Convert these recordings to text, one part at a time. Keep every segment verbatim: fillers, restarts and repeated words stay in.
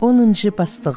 онынчы пастық.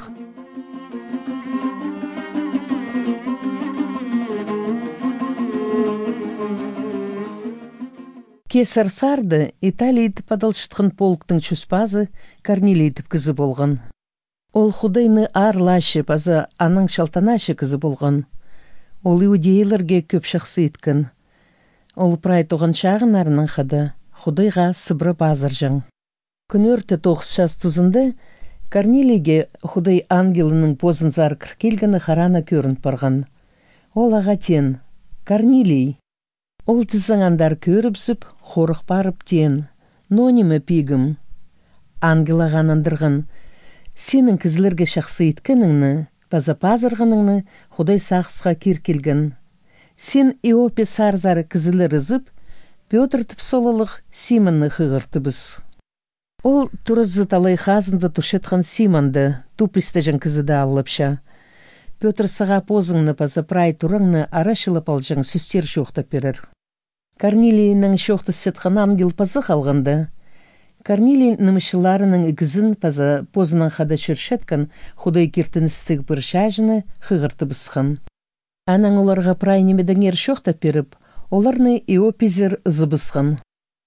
Кесар Сарды Италийтіп падалшытқын полктың чуспазы Корнилийтіп кізі болған. Ол худайны арлашы пазы аның шалтанашы кізі болған. Ол иудейлерге көп шақсы еткін. Ол прай тоған шағын арының қады худайға сыбры базыр жың. Күн өрті тоғыз час тұзынды Корнилийге худай ангелінің позынзар кіркелгіні харана көрінт барған. Ол аға тен, Корнилий. Ол тізіңандар көріпсіп, хорық барып тен, нонимі пигім. Ангел ағанандырғын, сенің кізлерге шақсы еткеніңні, база пазырғыныңны худай сақсыға керкелгін. Сен Иопе сарзары кізілер ызып, Петр тіпсолылық Симонны хығыртыбыз. Ол тұрызы талай хазынды тұшетқан Симонды тупыстажын кізіді алыпша. Петр саға позыңны база прай тұрыңны арашылып алжың сүстер шоқтап берір. Корнилийінің шоқты сетқан ангел пазы қалғанды. Корнилий нымышыларының игізін паза позының қада шүршеткен худай кертіністік бір шажыны хығырты бұсқан. Анаң оларға прай немедің ер шоқтап беріп, оларны Иопезер зыбысқан.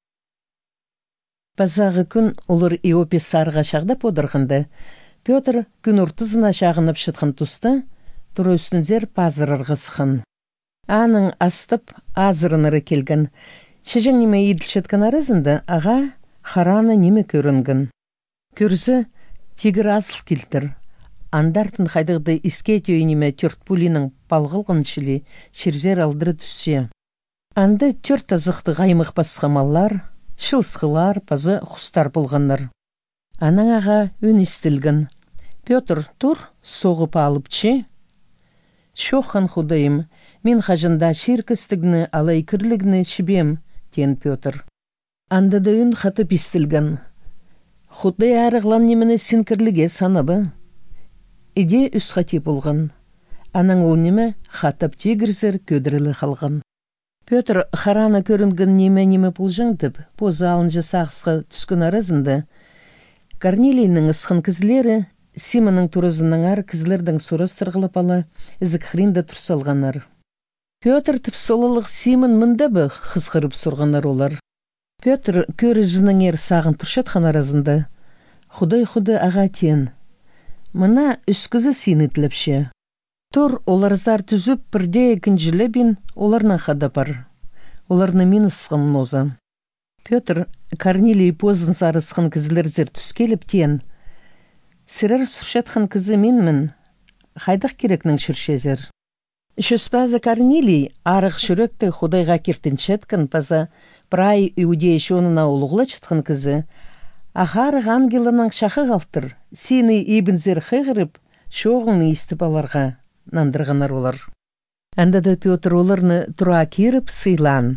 Пазағы күн олар Иопе сарға шағдап одырғынды. Петр күн ұртызына шағынып шытқан тұсты, тұры үстінзер пазырырғысқан. Аның астып азырыныры келген. Шежің неме еділшеткен арызынды, аға хараны неме көрінгін. Көрзі тегір асыл келтір. Андартын қайдықты іске түйі неме төрт пулінің балғылғын шілі шерзер алдыры түссе. Анды төрт азықты ғаймық басқамалар, шылсқылар, пазы құстар болғанлар. Аның аға өн істілгін. Петр тұр, соғып алып че? Шоқан худайым, мен қажында шеркістігіні алай кірлігіні шібем, тен Петр. Андыда үн қатып істілгін. Худай арығлан немені сен кірліге санабы. Иде үс қати болған. Аның ол неме қатып тегірзір көдірілі қалған. Петр харана көрінгін неме-неме бұлжыңдып, поза алынжы сақсқа түскін арызынды. Корнилийінің ысқын кізлері Симонның тұрызының ар кізлердің сұрыс тұрғылып ала, ізік хринда тұрсалғанар. Петр тіпсолылық Симон мұнда бұ қызғырып сұрғанар олар. Петр көр үзінің ер сағын тұршатқан аразында. Худай-худы аға тен. Мұна үскізі сенетіліпше. Тұр олар зар түзіп бірде екіншілі бен оларна қада бар. Оларны мен ысқым ноза. Петр Корнилий позын сарысқын кізлер зер түскеліп тен. Сірір сұршатқан кізі менмін, қайдақ керекнің шүршезір. Шүспазы Корнилий арық шүректі худайға кертіншеткен паза прай иудей шонына олуғла чытқан кізі, ағарық ангелінің шақы қалтыр, сені ебінзер қиғырып, шоғын естіп аларға нандырғанар олар. Әндеді Петр оларны тұра керіп сыйлан.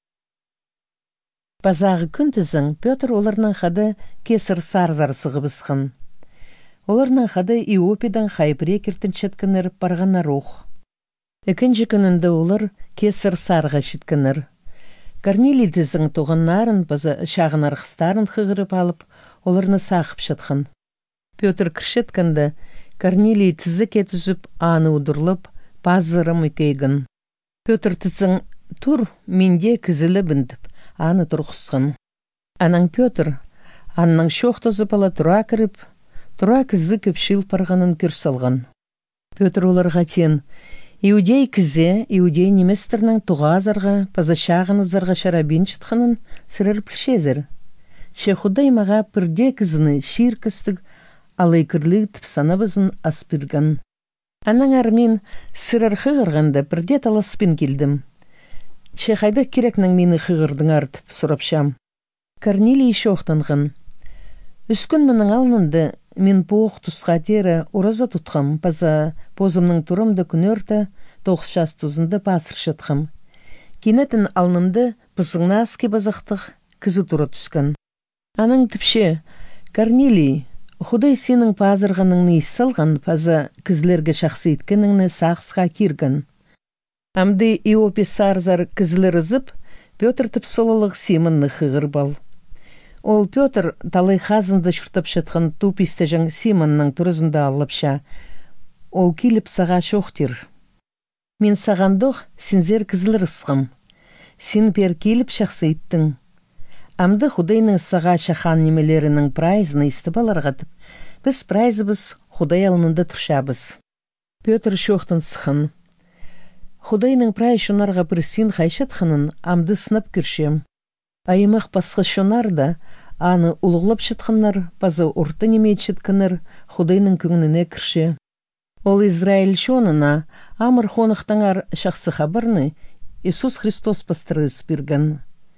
Пазағы күнтізің Петр оларның қады кесір сарзар сығыбысқын. Оларның қады Иопедан хайпыре кертіншеткінер барғана рух. Екінші күнінде олар кесір сарға шеткінер. Корнилий тізің тоғыннарын база шағын арқыстарын қығырып алып, оларны сақып шетқын. Петр кіршеткінді Корнилий тізі кетізіп, аны удырлып, базыры мүкейгін. Петр тізің тұр, менде кізілі біндіп, аны тұрғысқын. Анаң Петр, анның шоқтызып ала тұра кіріп, тұра кізі көпшіл парғанын көрсалған. Петр оларға тен, иудей кізе, иудей неместернің тұға азарға, паза шағын азарға шарабин чытқанын сірір пілшезір. Ше худай маға пірде кізіні шир кістік алай кірліг тіпсанабызын аспіргін. Анаң армен сірір қығырғанда пірде таласпен келдім. Че қайда керекнің мені қығырдың артып сұрапшам. Корнилий шоқтанғын. Үскін мұның алынынды мен поқ тұсқа тері ораза тұтқам, паза позымның тұрымды күнөрті тоғыз час тұзынды пасыр шытқам. Кенетін алынымды пызыңна аске базақтық кізі тұра түскін. Аның тіпше, Корнилий, худай сенің пазырғаныңны иссалған паза кізлерге шақсы еткеніңні сақсқа киргін. Амды Иопе сарзар кізлер ызып, Петр тіпсолылық Симонны хығыр бал. Ол Петр талай хазынды шуртап шатқан туп истежің Симонның тұрызында алыпша. Ол келіп саға шоқтир. Мен сағандық сензер кізілір ысқым. Сен пер келіп шақсы иттің. Амды Худайның саға шахан немелерінің прайзыны истібаларғадып. Біз прайзыбыз Худай алынында тұршабыз. Петр шоқтын сықын. Худайның прай шонарға бір сен қайшатқынын амды сынап күршем. Айымақ басқы шонарда аны ұлығылап шытқынлар, базы орта немейт шыткыныр Худайның күңініне кірше. Ол Израиль шонына амыр хонықтаңар шақсы хабарны Иисус Христос пастырыз біргін.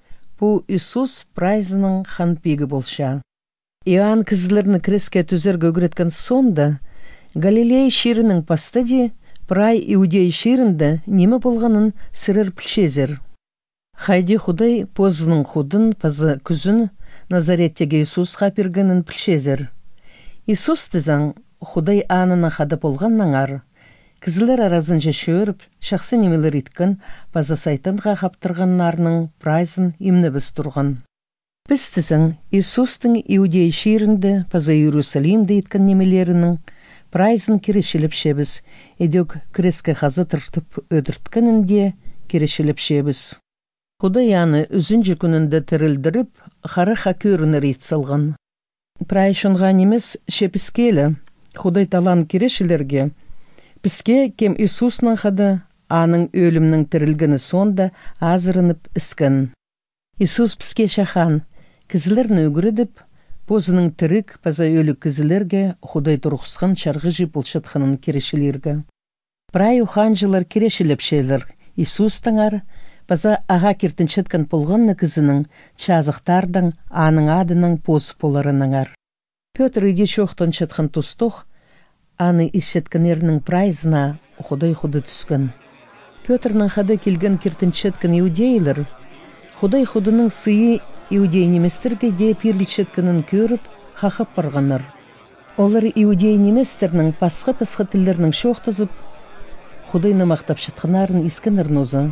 Бұ Иисус прайзының хан пегі болша. Иоанн кізілеріні креске түзерге өгіреткен сонда Галилей шерінің пастади прай иудей шерінде немі болғанын сірір пілшезер. Хайди Худай позының худын пазы күзін Назареттеге Иисус қапергінін пілшезер. Иисус тізің Худай анына қады болған наңар. Кізілер аразын жешөріп, шақсы немелер иткін пазы сайтынға қаптырғаннарының прайзын имні біз тұрған. Біз тізің Иисустың иудей шерінде пазы Иерусалимді иткін немелерінің прайзын керешіліп шебіз, едек креске қазы тұртып өдірткінінде керешіліп шебіз. Худай аны үзінжі күнінде тірілдіріп, қары хакөрінер етсілған. Прай шынға немес шепіскелі, Худай талан керешілерге, піске кем Иисусның қады аның өлімнің тірілгіні сонда азырынып іскін. Иисус піске шахан, кізілерін өгірідіп, позының тірік паза өлі кізілерге Худай тұрғысқан шарғы жіп ұлшатқанын керешілерге. Прай уханжылар керешіліп шелер, Иисус таңар, паза аға кертін шыткан болғанны кізінің чазықтардың аның адының поз поларыныңар. Петр иде шоқтан шытқан тұстық, аны исшеткінерінің прайзына Худай худы түскін. Петрның қады келген кертін шыткан иудейлер, Худай худының сыйы иудей неместерге де перлішеткінін көріп, қақып барғаныр. Олар иудей неместерінің пасқы-пасқы тілдерінің шоқтызып, Худайны мақтап шытқанарын искінірін озы.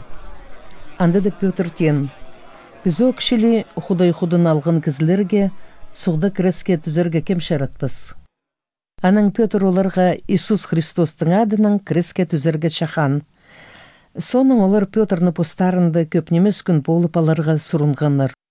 Анда да Петр тен, біз о кішілі Худай худын алғын кізілерге сұғды креске түзерге кем шаратпыз. Аның Петр оларға Иисус Христостың адының креске түзерге шахан. Соның олар Петрны постарынды көп немес күн болып аларға сұрынғаныр.